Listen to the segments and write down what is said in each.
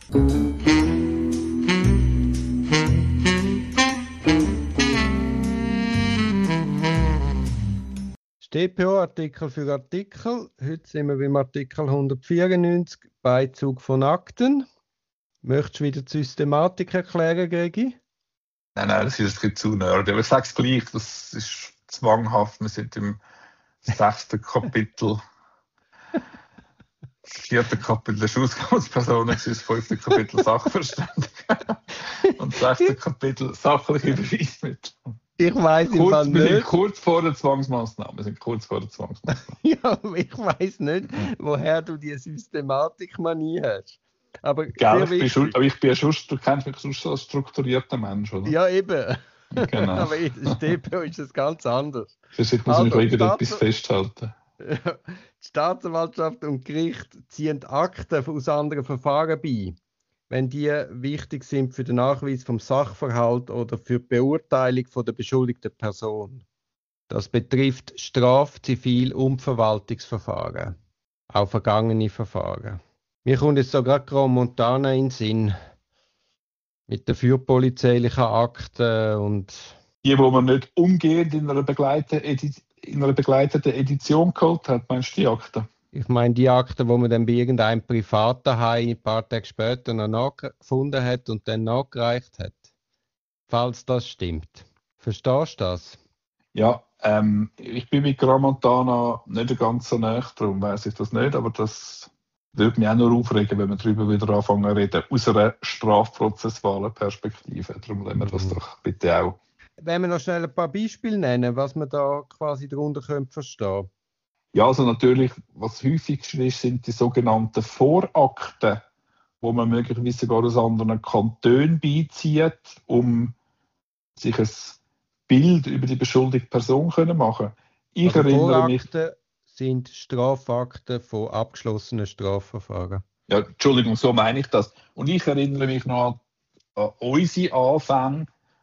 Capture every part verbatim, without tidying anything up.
S T P O-Artikel für Artikel. Heute sind wir beim Artikel hundertvierundneunzig, Beizug von Akten. Möchtest du wieder die Systematik erklären, Gregi? Nein, nein, das ist ein bisschen zu nerdy. Aber ich sage es gleich, das ist zwanghaft. Wir sind im sechsten Kapitel. Das vierte Kapitel ist Ausgangspersonen, das fünfte Kapitel Sachverständige und das sechste Kapitel sachliche Beweismittel. Ich weiss im Kurz, Fall wir sind nicht. kurz vor der Zwangsmaßnahme. Wir sind kurz vor der Zwangsmaßnahme. Ja, aber ich weiss nicht, woher du die Systematikmanie hast. Aber, Gell, sehr ich bin wichtig. schon, aber ich bin ja schon, du kennst mich sonst als strukturierter Mensch, oder? Ja, eben. Genau. Aber in der S T P O ist es ganz anders. Vielleicht muss ich Also, irgendetwas Staats- festhalten. Die Staatsanwaltschaft und Gericht ziehen Akten aus anderen Verfahren bei, wenn die wichtig sind für den Nachweis vom Sachverhalt oder für die Beurteilung von der beschuldigten Person. Das betrifft Straf-, Zivil- und Verwaltungsverfahren, auch vergangene Verfahren. Mir kommt jetzt so gerade Grand Montana in den Sinn mit den fürpolizeilichen Akten und Die, die man nicht umgehend in einer, begleiteten Edi- in einer begleiteten Edition geholt hat, meinst du die Akte? ich meine, die Akten, die man dann bei irgendeinem privaten Heim ein paar Tage später noch nachgefunden hat und dann nachgereicht hat. Falls das stimmt. Verstehst du das? Ja, ähm, ich bin mit Grand Montana nicht ganz so nah, darum weiss ich das nicht, aber das würde mich auch nur aufregen, wenn wir darüber wieder anfangen zu reden, aus einer strafprozessualen Perspektive. Darum lassen wir das Mhm. doch bitte auch. Wenn wir noch schnell ein paar Beispiele nennen, was man da quasi darunter könnte verstehen. Ja, also natürlich, was häufigster ist, sind die sogenannten Vorakten, wo man möglicherweise sogar aus anderen Kantonen beizieht, um sich ein Bild über die beschuldigte Person zu machen. Ich Also erinnere mich, Vorakten sind Strafakten von abgeschlossenen Strafverfahren. ja, Entschuldigung, so meine ich das. Und ich erinnere mich noch an, an unsere Anfänge,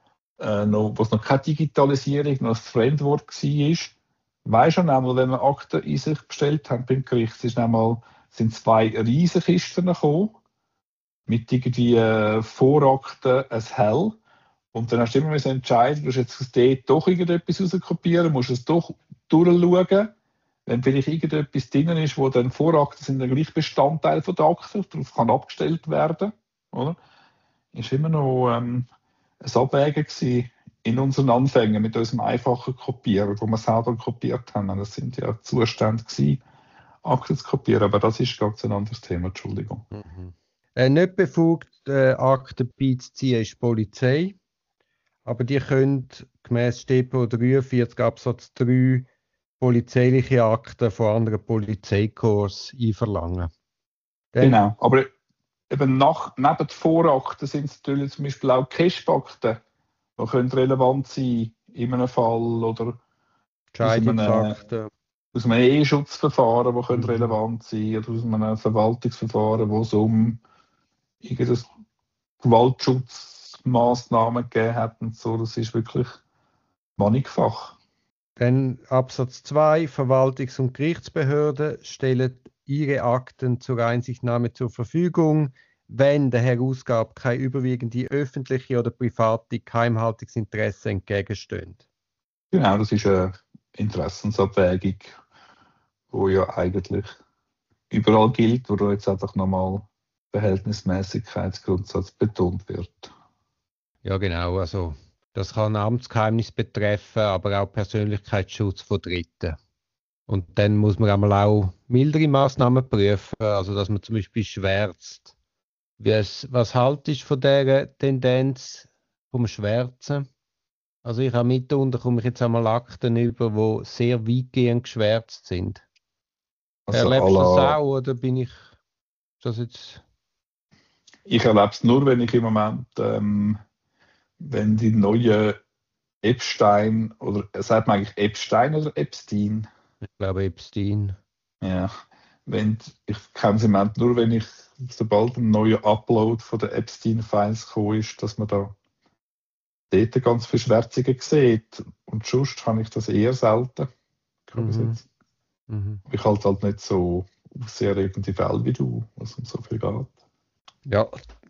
äh, noch, wo es noch keine Digitalisierung, noch das Fremdwort war. Weisst du noch einmal, wenn wir Akten in sich bestellt haben beim Gericht, es ist einmal, sind zwei Riesenkisten gekommen, mit irgendwie äh, Vorakten, ein Hell. Und dann hast du immer müssen entscheiden, du musst jetzt aus dort doch irgendetwas rauskopieren, musst es doch durchschauen. Wenn vielleicht irgendetwas drin ist, wo dann Vorakten sind, dann gleich Bestandteil von der Akte, darauf kann abgestellt werden. Oder? Ist immer noch ähm, ein Abwägen gewesen in unseren Anfängen mit unserem einfachen Kopieren, wo wir selber kopiert haben. Das sind ja Zustände gewesen, Akten zu kopieren, aber das ist ganz ein anderes Thema, Entschuldigung. Mhm. Äh, nicht befugt, äh, Akten beizuziehen, ist die Polizei. Aber die können gemäss S T P O dreiundvierzig Absatz drei polizeiliche Akten von anderen Polizeikorps einverlangen. Dann, Genau, aber eben nach, neben den Vorakten sind es natürlich zum Beispiel auch Cache-Akten, die können relevant sein in einem Fall oder aus einem, Scheidungsakten. aus einem E-Schutzverfahren, die können Mhm. relevant sein, oder aus einem Verwaltungsverfahren, wo es um irgendeine Gewaltschutzmaßnahmen gegeben hat und so. Das ist wirklich mannigfach. Dann Absatz zwei. Verwaltungs- und Gerichtsbehörden stellen ihre Akten zur Einsichtnahme zur Verfügung, wenn der Herausgabe keine überwiegende öffentliche oder private Geheimhaltungsinteresse entgegenstehen. Genau, das ist eine Interessensabwägung, die ja eigentlich überall gilt, wo da jetzt einfach nochmal Verhältnismäßigkeitsgrundsatz betont wird. Ja, genau. Also, das kann Amtsgeheimnis betreffen, aber auch Persönlichkeitsschutz von Dritten. Und dann muss man einmal auch mildere Maßnahmen prüfen, also dass man zum Beispiel schwärzt. Wie es, was haltest du von dieser Tendenz vom Schwärzen? Also ich habe mitunter komme ich jetzt einmal Akten über, die sehr weitgehend geschwärzt sind. Also Erlebst du das à la- auch oder bin ich das jetzt? Ich erlebe es nur, wenn ich im Moment, ähm, wenn die neue Epstein, oder sagt man eigentlich Epstein oder Epstein? Ich glaube Epstein. Ja, wenn, ich kenne es im Moment nur, wenn ich, sobald ein neuer Upload von den Epstein-Files gekommen ist, dass man da dort ganz viel Schwärzungen sieht. Und sonst habe ich das eher selten. Mhm. Mhm. Ich halte halt nicht so sehr irgendwie Fälle wie du, was um so viel geht. Ja.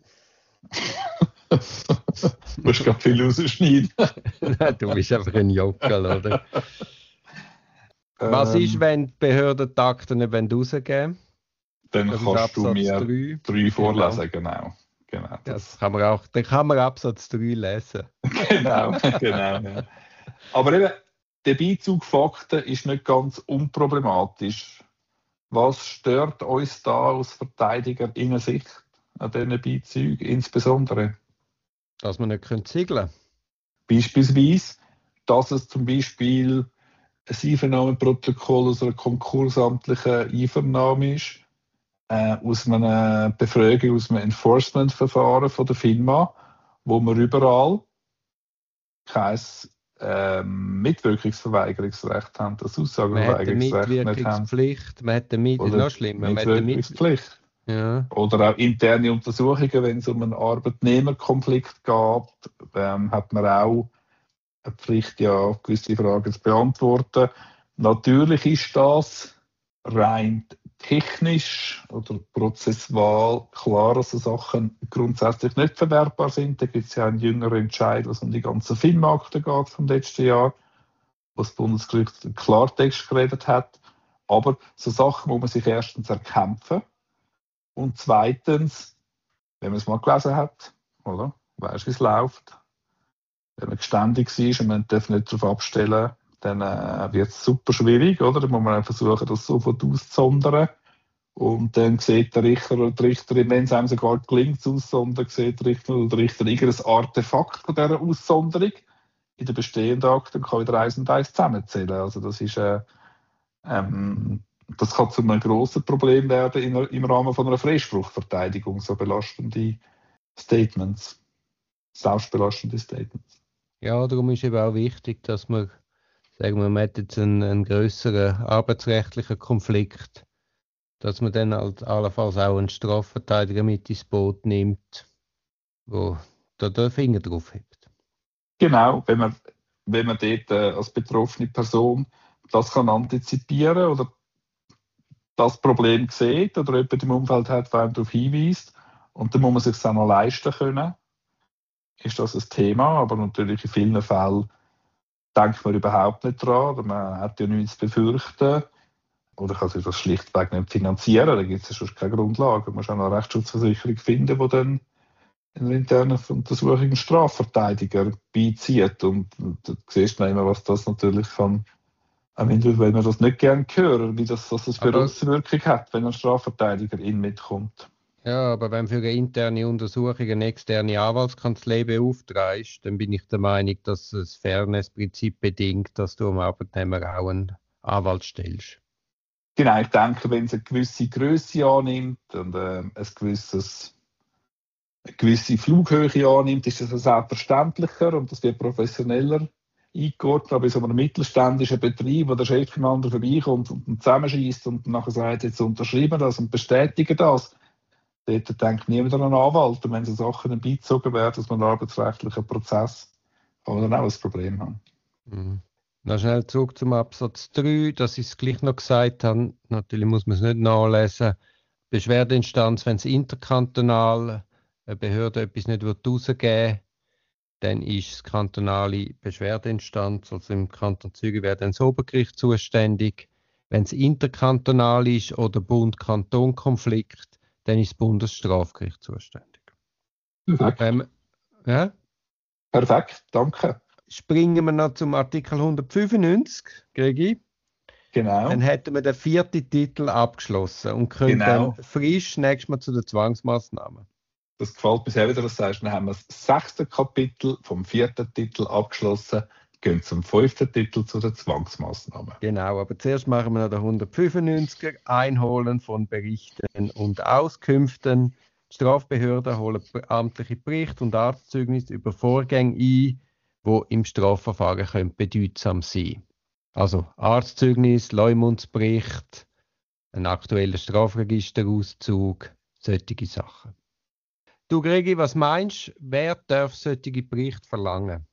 Du musst gerade viel rausschneiden. Nein, du bist einfach ein Jockel, oder? Was Ähm, ist, wenn die Behörden die Akten nicht rausgeben? Dann Das ist kannst du Absatz mir drei. drei vorlesen, genau. genau. Ja, Das, das kann man auch, dann kann man Absatz drei lesen. genau, genau. Ja. Aber eben, der Beizug Fakten ist nicht ganz unproblematisch. Was stört uns da aus Verteidigerinnen-Sicht an diesen Beizügen insbesondere? Dass man nicht ziegeln können. Beispielsweise, dass es zum Beispiel ein Einvernahmeprotokoll aus einer konkursamtlichen Einvernahme ist, äh, aus einer Befragung, aus einem Enforcement-Verfahren von der FINMA, wo wir überall kein ähm, Mitwirkungsverweigerungsrecht haben, das Man hat eine Aussageverweigerungsrecht nicht haben. Mitwirkungspflicht, man hat eine Mit Oder noch schlimmer, man hat eine Mit Mitwirkungspflicht. ja. Oder auch interne Untersuchungen, wenn es um einen Arbeitnehmerkonflikt geht, ähm, hat man auch eine Pflicht, ja, gewisse Fragen zu beantworten. Natürlich ist das rein technisch oder prozessual klar, dass so Sachen grundsätzlich nicht verwertbar sind. Da gibt es ja einen jüngeren Entscheid, was um die ganzen FINMA-Akten geht vom letzten Jahr, wo das Bundesgericht Klartext geredet hat. Aber so Sachen muss man sich erstens erkämpfen und zweitens, wenn man es mal gelesen hat, oder? Weißt, wie es läuft. Wenn man geständig ist und man darf nicht darauf abstellen, dann äh, wird es super schwierig, oder? Dann muss man versuchen, das sofort auszusondern. Und dann sieht der Richter oder die Richterin, wenn es einem sogar gelingt, zu auszusondern, sieht der Richter oder die Richterin irgendein Artefakt von dieser Aussonderung in der bestehenden Akte und kann wieder eins und eins zusammenzählen. Also das ist äh, ähm, das kann zu einem grossen Problem werden in, im Rahmen von einer Freispruchverteidigung, so belastende Statements, selbstbelastende Statements. Ja, darum ist eben auch wichtig, dass man, sagen wir, man hat jetzt einen, einen grösseren arbeitsrechtlichen Konflikt, dass man dann halt allenfalls auch einen Strafverteidiger mit ins Boot nimmt, wo da den Finger drauf hebt. Genau, wenn man, wenn man dort äh, als betroffene Person das kann antizipieren oder das Problem sieht oder jemand im Umfeld hat, der einem darauf hinweist und dann muss man sich es auch noch leisten können, ist das ein Thema, aber natürlich in vielen Fällen denkt man überhaupt nicht dran oder man hat ja nichts zu befürchten oder kann sich das schlichtweg nicht finanzieren, da gibt es ja schon keine Grundlage. Man muss auch noch eine Rechtsschutzversicherung finden, die dann in einer internen Untersuchung einen Strafverteidiger beizieht. Und da siehst du immer, was das natürlich kann, auch wenn man das nicht gerne hören, wie das, was das für Aber, Auswirkung hat, wenn ein Strafverteidiger in mitkommt. ja, aber wenn für eine interne Untersuchung eine externe Anwaltskanzlei beauftragst, dann bin ich der Meinung, dass das Fairness-Prinzip bedingt, dass du am Arbeitnehmer auch einen Anwalt stellst. Genau, ich denke, wenn es eine gewisse Größe annimmt und äh, ein gewisses, eine gewisse Flughöhe annimmt, ist das selbstverständlicher und das wird professioneller eingeordnet. Aber in so einem mittelständischen Betrieb, wo der Chef voneinander vorbeikommt und zusammenschießt und nachher sagt, jetzt unterschreiben das und bestätigen das, dort denkt niemand an einen Anwalt. Und wenn so Sachen beizogen werden, dass man einen arbeitsrechtlichen Prozess, kann man dann auch ein Problem haben. Mhm. Noch schnell zurück zum Absatz drei, dass ich es gleich noch gesagt habe. Natürlich muss man es nicht nachlesen. Beschwerdeinstanz, wenn es interkantonal eine Behörde etwas nicht rausgeben will, dann ist das kantonale Beschwerdeinstanz, also im Kanton Zürich wäre dann das Obergericht zuständig. Wenn es interkantonal ist oder Bund-Kanton-Konflikt, dann ist das Bundesstrafgericht zuständig. Perfekt. Ähm, ja? Perfekt, danke. Springen wir noch zum Artikel hundertfünfundneunzig, Gregi. Genau. Dann hätten wir den vierten Titel abgeschlossen und können Genau. dann frisch nächstes Mal zu den Zwangsmaßnahmen. Das gefällt mir sehr, wie du das sagst. Dann haben wir das sechste Kapitel vom vierten Titel abgeschlossen, gehen zum fünften Titel zu den Zwangsmaßnahmen. Genau, aber zuerst machen wir noch den hundertfünfundneunziger, Einholen von Berichten und Auskünften. Die Strafbehörden holen amtliche Berichte und Arztzeugnisse über Vorgänge ein, die im Strafverfahren können bedeutsam sein können. Also Arztzeugnis, Leumundsbericht, ein aktueller Strafregisterauszug, solche Sachen. Du Gregi, was meinst du, wer darf solche Berichte verlangen?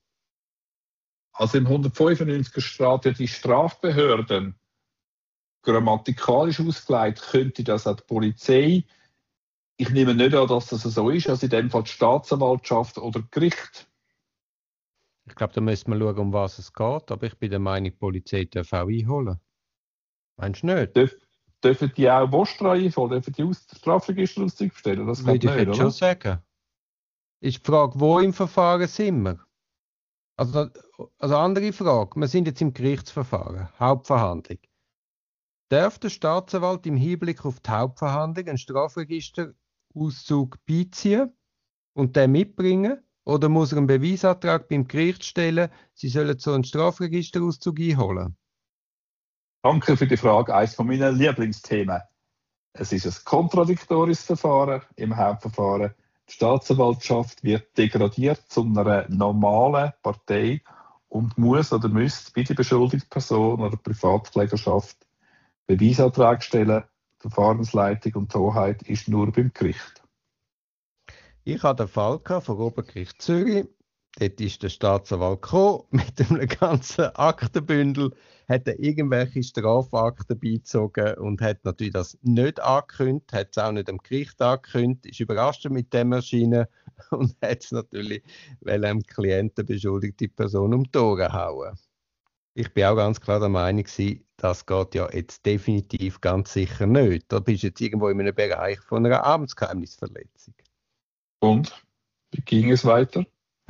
Also im hundertfünfundneunziger steht ja die Strafbehörden. Grammatikalisch ausgelegt könnte das auch die Polizei ich nehme nicht an, dass das so ist, also in dem Fall die Staatsanwaltschaft oder Gericht. Ich glaube, da müssen wir schauen, um was es geht. Aber ich bin der Meinung, die Polizei darf auch einholen. Meinst du nicht? Dürf, dürfen die auch Vostra einholen? Dürfen die aus Strafregister stellen? Das Würde geht ich nicht, jetzt oder? schon sagen. Ist die Frage, wo im Verfahren sind wir? Also, also andere Frage. Wir sind jetzt im Gerichtsverfahren, Hauptverhandlung. Darf der Staatsanwalt im Hinblick auf die Hauptverhandlung einen Strafregisterauszug beiziehen und den mitbringen? Oder muss er einen Beweisantrag beim Gericht stellen, sie sollen so einen Strafregisterauszug einholen? Danke für die Frage. Eines von meinen Lieblingsthemen. Es ist ein kontradiktorisches Verfahren im Hauptverfahren. Die Staatsanwaltschaft wird degradiert zu einer normalen Partei und muss oder müsste bei der Beschuldigungsperson oder Privatklägerschaft Beweisantrag stellen. Die Verfahrensleitung und die Hoheit ist nur beim Gericht. Ich hatte den Fall vom Obergericht Zürich. Dort ist der Staatsanwalt gekommen, mit einem ganzen Aktenbündel, hat er irgendwelche Strafakten beizogen und hat natürlich das nicht angekündigt, hat es auch nicht am Gericht angekündigt, ist überrascht mit dem erschienen und hat es natürlich, weil einem Klienten beschuldigte Person um die Ohren hauen. Ich bin auch ganz klar der Meinung, das geht ja jetzt definitiv ganz sicher nicht. Da bist du jetzt irgendwo in einem Bereich von einer Amtsgeheimnisverletzung. Und? Wie ging es weiter?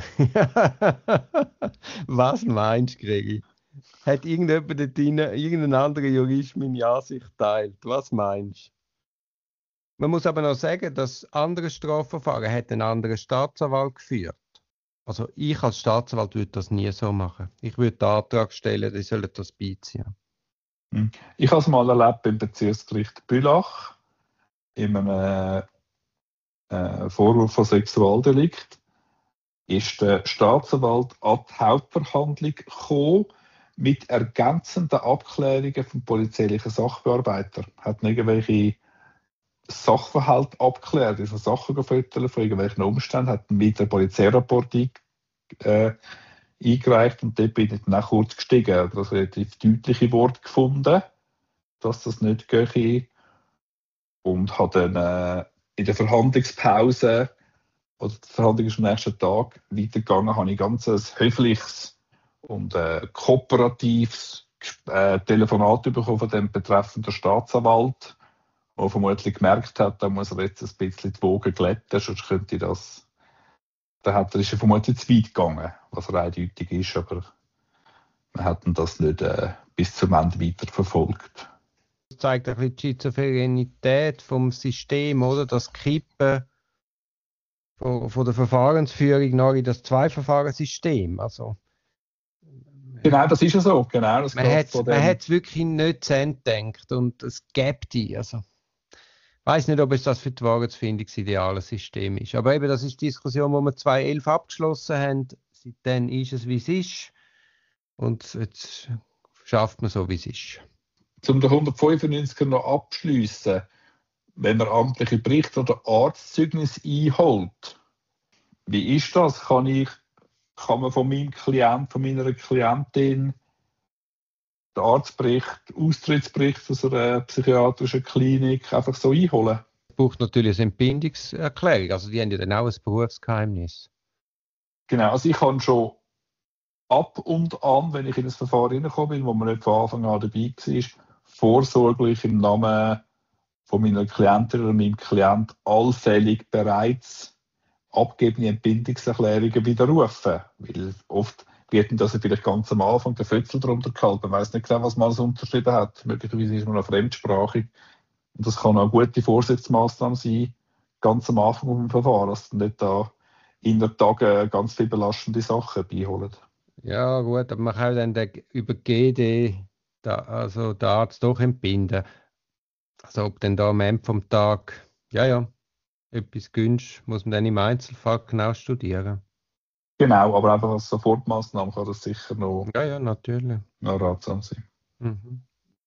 Was meinst du, Gregi? Hat irgendjemand dort drin, irgendein anderer Jurist meine Ansicht teilt? Was meinst du? Man muss aber noch sagen, dass andere Strafverfahren hat einen anderen Staatsanwalt geführt. Also ich als Staatsanwalt würde das nie so machen. Ich würde den Antrag stellen, die sollen das beiziehen. Ich habe es mal erlebt beim Bezirksgericht Bülach in einem äh, Vorwurf von Sexualdelikt. Ist der Staatsanwalt an die Hauptverhandlung gekommen mit ergänzenden Abklärungen vom polizeilichen Sachbearbeiter. Hat irgendwelche Sachverhalte abgeklärt, ist Sachen gefüttert von irgendwelchen Umständen, hat mit der Polizeirapport ein, äh, eingereicht und dort bin ich dann auch kurz gestiegen. Also relativ deutliche Worte gefunden, dass das nicht gehe. Und habe dann äh, in der Verhandlungspause, oder die Verhandlung ist am nächsten Tag weitergegangen, habe ich ganz ein höfliches und äh, kooperatives äh, Telefonat bekommen von dem betreffenden Staatsanwalt, der vermutlich gemerkt hat, da muss er jetzt ein bisschen die Wogen glätten, sonst könnte das, da hat er, ist er vermutlich zu weit gegangen, was er eindeutig ist, aber wir hätten das nicht äh, bis zum Ende weiter verfolgt. Das zeigt ein bisschen die Schizophrenität vom System, oder? Das Kippen von, von der Verfahrensführung nach in das Zwei-Verfahrensystem. Also, Genau, das ist ja so. Genau, das man geht hat es wirklich nicht zu Ende gedacht und es gibt die. Also, ich weiß nicht, ob es das für die Wahrheitsfindung das ideale System ist. Aber eben, das ist die Diskussion, die wir zweitausendelf abgeschlossen haben. Seitdem ist es, wie es ist. Und jetzt schafft man so, wie es ist. Zum den hundertfünfundneunziger noch abschliessen, wenn man amtliche Berichte oder Arztzeugnis einholt, wie ist das? Kann, ich, kann man von meinem Klient, von meiner Klientin den Arztbericht, Austrittsbericht aus einer psychiatrischen Klinik einfach so einholen? Es braucht natürlich eine Entbindungserklärung. Also die haben ja dann auch ein Berufsgeheimnis. Genau, also ich kann schon ab und an, wenn ich in ein Verfahren hineingekommen bin, wo man nicht von Anfang an dabei war, vorsorglich im Namen von meiner Klientin oder meinem Klient allfällig bereits abgegebene Entbindungserklärungen widerrufen. Weil oft wird das vielleicht ganz am Anfang der Fötzel darunter gehalten. Man weiß nicht genau, was man alles unterschrieben hat. Möglicherweise ist man noch fremdsprachig. Und das kann auch eine gute Vorsichtsmaßnahme sein, ganz am Anfang vom Verfahren, dass dann nicht da in der Tage ganz viele belastende Sachen beiholen. Ja, gut, aber man kann dann den, über G D da, also den Arzt doch entbinden. Also ob denn da am Ende vom Tag, ja, ja, etwas günstig, muss man dann im Einzelfall genau studieren. Genau, aber einfach als Sofortmaßnahme kann das sicher noch, Ja, ja, natürlich. noch ratsam sein. Mhm.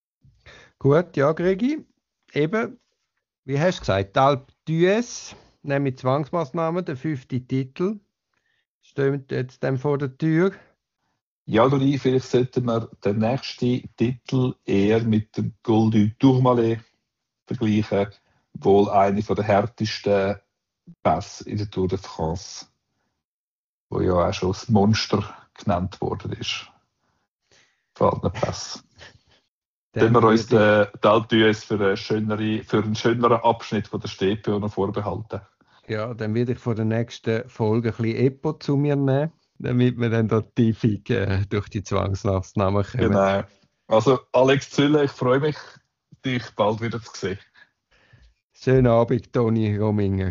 Gut, ja, Gregi, eben, wie hast du gesagt, Alp d'Huez, nämlich Zwangsmaßnahmen, der fünfte Titel, steht jetzt dann vor der Tür. Ja, Dori, vielleicht sollten wir den nächsten Titel eher mit dem Col du Tourmalet vergleichen. wohl eine der härtesten Pässe in der Tour de France, wo ja auch schon das Monster genannt worden ist. Vor allem Pass. Dann wir uns den Daltues für, eine schönere, für einen schöneren Abschnitt von der S T P noch vorbehalten. Ja, dann werde ich von der nächsten Folge ein bisschen Epo zu mir nehmen, damit wir dann dort tiefig äh, durch die Zwangsmaßnahmen kommen. Genau. Also Alex Zülle, ich freue mich, dich bald wieder zu sehen. Schönen Abend, Toni Rominger.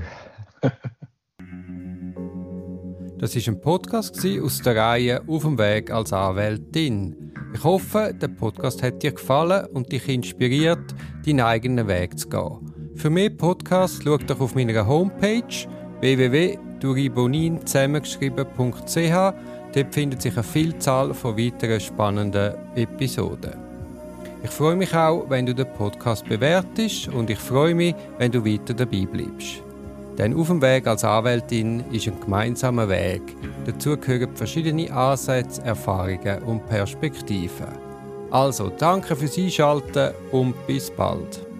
Das war ein Podcast aus der Reihe «Auf dem Weg als Anwältin». Ich hoffe, der Podcast hat dir gefallen und dich inspiriert, deinen eigenen Weg zu gehen. Für mehr Podcasts schau doch auf meiner Homepage w w w punkt duribonin zusammengeschrieben punkt c h. Dort findet sich eine Vielzahl von weiteren spannenden Episoden. Ich freue mich auch, wenn du den Podcast bewertest und ich freue mich, wenn du weiter dabei bleibst. Denn «Auf dem Weg als Anwältin» ist ein gemeinsamer Weg. Dazu gehören verschiedene Ansätze, Erfahrungen und Perspektiven. Also, danke fürs Einschalten und bis bald.